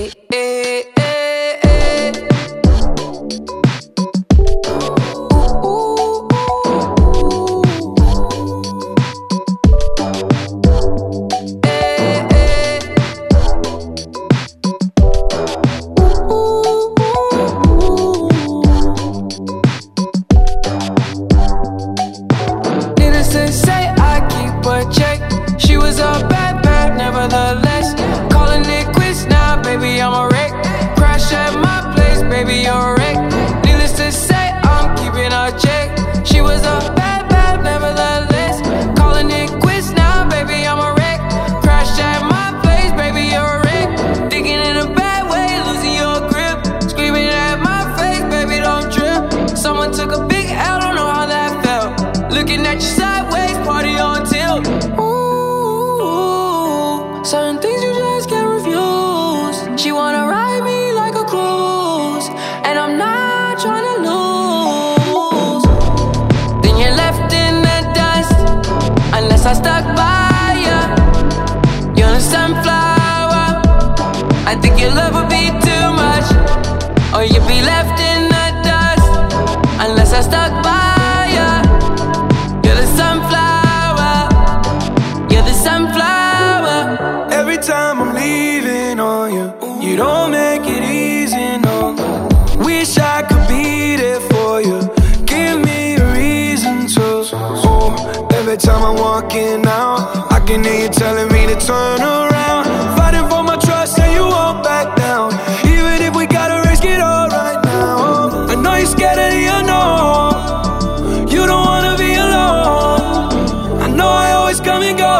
Certain things you just can't refuse. She wanna ride me like a cruise, and I'm not trying to lose. Then you're left in the dust, unless I stuck by ya. You're a sunflower. I think your love would be too much, or you'd be left in the dust, unless I stuck by ya. You're the sunflower. You're the sunflower. Every time I'm leaving on you, you don't make it easy, no. Wish I could be there for you. Give me a reason to. Oh, every time I'm walking out, I can hear you telling me to turn around. Fighting for my trust and you won't back down. Even if we gotta risk it all right now. I know you're scared of the unknown. You don't wanna be alone. I know I always come and go,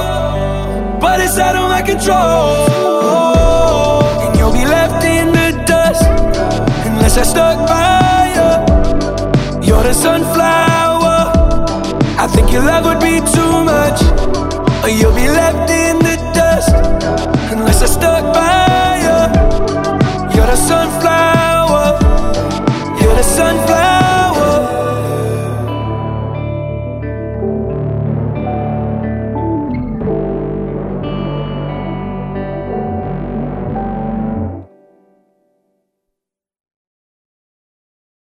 but it's out of my control. And you'll be left in the dust, unless I stuck by you. You're the sunflower. I think your love would be too much, or you'll be left in the dust, unless I stuck by you. You're the sunflower. You're the sunflower.